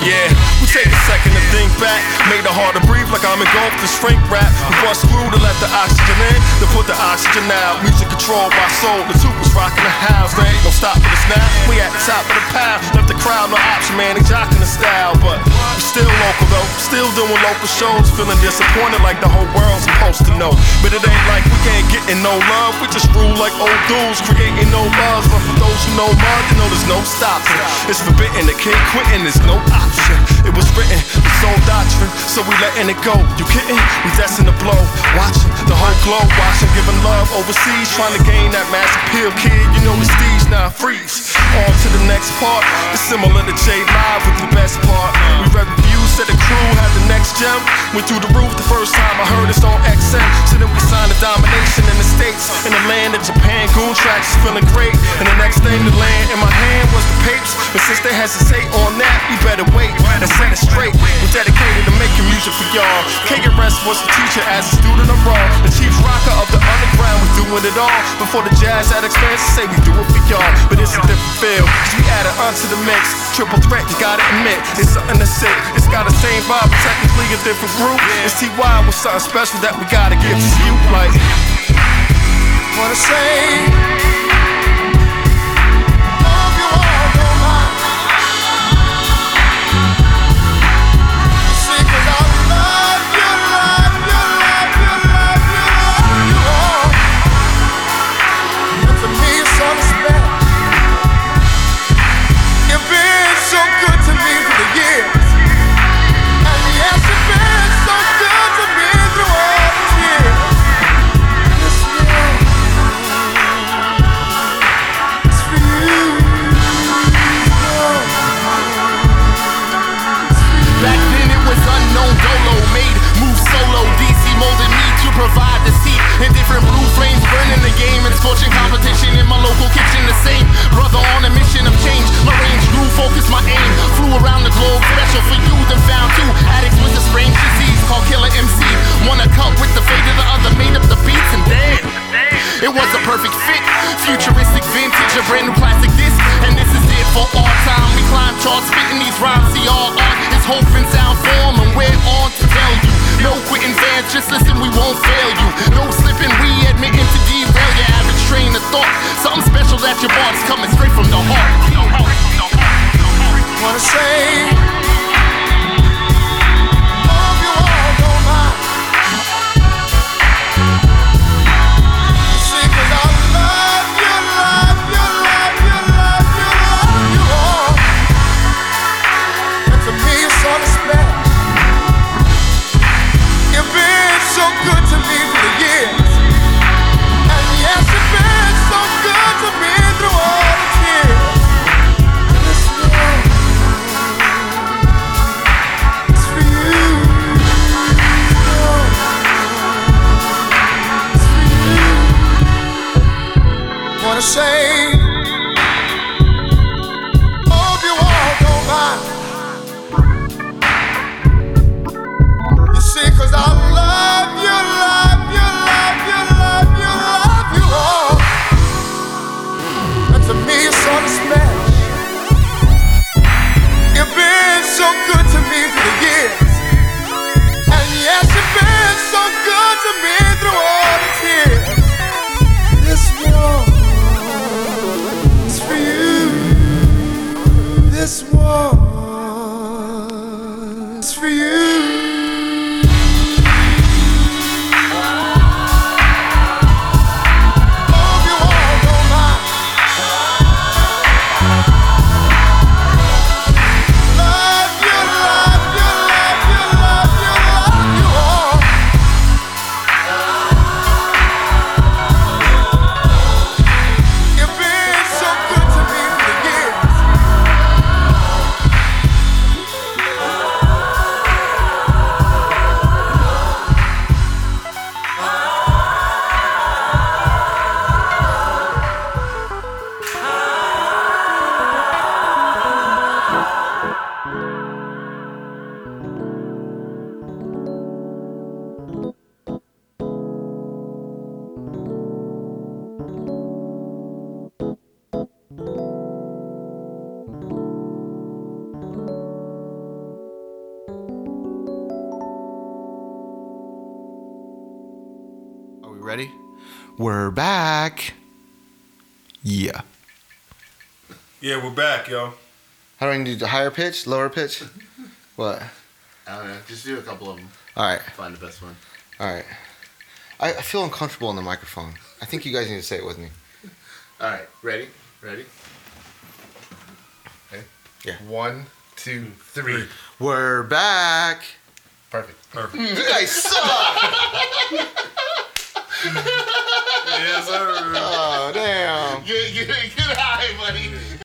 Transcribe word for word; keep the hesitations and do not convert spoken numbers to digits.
Yeah, we take a second to think back. Made it hard to breathe like I'm engulfed in shrink wrap. We bust through to let the oxygen in, to put the oxygen out. Music controlled by soul, the tubers rocking the house. There ain't no stopping us now. We at the top of the pile, left the crowd no option, man. They jocking the style, but we still local though. Still doing local shows, feeling disappointed like the whole world's supposed to know. But it ain't like we can't get in no love. We just rule like old dudes, creating no buzz. But for those who know mud, you know there's no stopping. It's forbidden, the kid quitting, there's no option. It was written, it's old doctrine, so we letting it go. You kidding? We destined to blow. Watching the whole globe, watching, giving love overseas, trying to gain that mass appeal. Kid, you know the stage now freeze. On to the next part. It's similar to J Live with the best part. We read reviews, said the crew had the next gem. Went through the roof the first time I heard it's on X M. So then we signed a domination in the States. In the land of Japan, Goon Tracks is feeling great. And the next thing to land in my hand was the papes. But since they hesitate on that, we better wait and set it straight. We're dedicated to making music for y'all. K R S was the teacher, as a student I'm raw. The chief rocker of the underground, we doing it all. Before the jazz addicts fans say we do it for y'all. But it's a different feel, cause we added onto the mix. Triple threat, you gotta admit, it's something that's sick. It's got the same vibe, but technically a different group. It's T Y with something special that we gotta give to you. Like, wanna say provide the seat in different blue flames, burning the game and scorching competition in my local kitchen. The same brother on a mission of change. My range grew, focused my aim. Flew around the globe, special for you, then found two addicts with a strange disease called Killer M C. One a cut with the fate of the other, made up the beats and then it was a perfect fit. Futuristic vintage, a brand new classic disc, and this is it for all time. We climb charts, spitting these rhymes. See all art is hope in sound form, and we're on to tell you. No quitting fans, just listen, we won't fail you. No slipping, we admitting to derail your average train of thought. Something special that you bought is coming straight from the heart. Wanna say say, hope you all don't mind. You see, cause I love you, love you, love you, love you, love you all. And to me it's all a smash. You've been so good to me for the years. And yes, you've been so good to me through all the tears. This war, this was for you. Hope you all don't mind. Love you. Ready? We're back. Yeah. Yeah, we're back, yo. How do I need to do higher pitch, lower pitch? What? I don't know. Just do a couple of them. All right. Find the best one. All right. I, I feel uncomfortable in the microphone. I think you guys need to say it with me. All right. Ready? Ready? Okay. Yeah. One, two, three. We're back. Perfect. Perfect. You guys suck. Yes, sir. Oh, damn. Get, get, get high, buddy.